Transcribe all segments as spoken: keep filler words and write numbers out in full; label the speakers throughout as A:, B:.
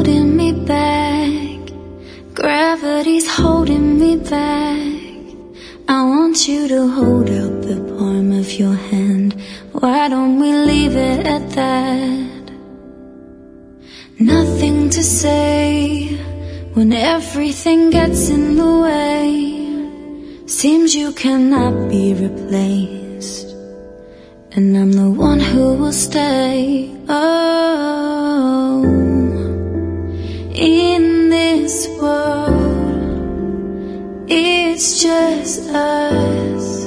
A: holding me back. Gravity's holding me back. I want you to hold out the palm of your hand. Why don't we leave it at that? Nothing to say when everything gets in the way. Seems you cannot be replaced, and I'm the one who will stay. Oh, in this world, it's just us.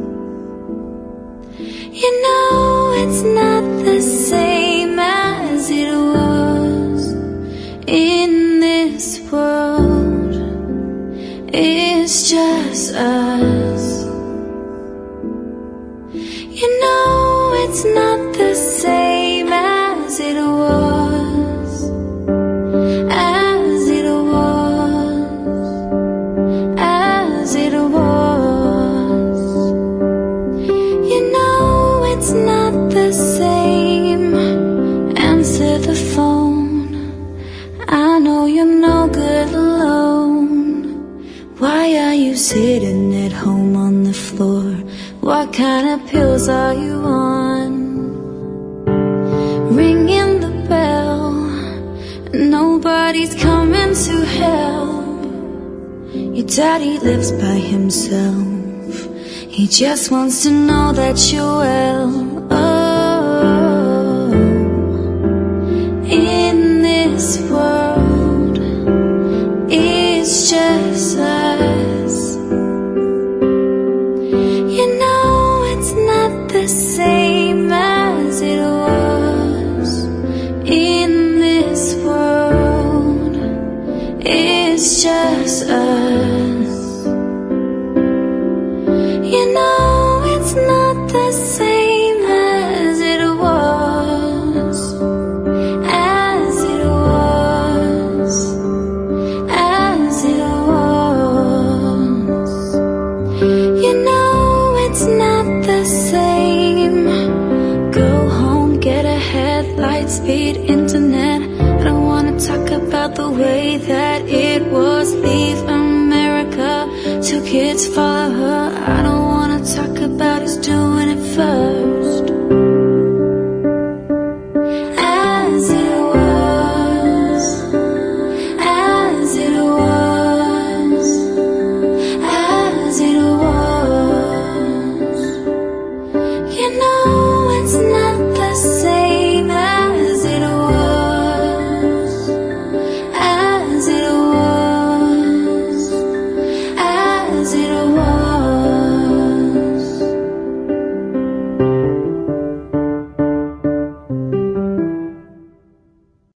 A: You know it's not the same as it was. In this world, it's just us. You know it's not the same as it was. As it was. As it was. You know it's not the same. Answer the phone. I know you're no good alone. Why are you sitting at home on the floor? What kind of pills are you on? Ringing the bell, nobody's coming to help. Your daddy lives by himself. He just wants to know that you're well. Oh, in this world, it's just us. You know it's not the same as it was. In this world, it's just us. You know it's not the same as it was. As it was. As it was. You know it's not the same. Go home, get a headlight speed internet. I don't wanna talk about the way that it was. Leave America, two kids follow her. I don't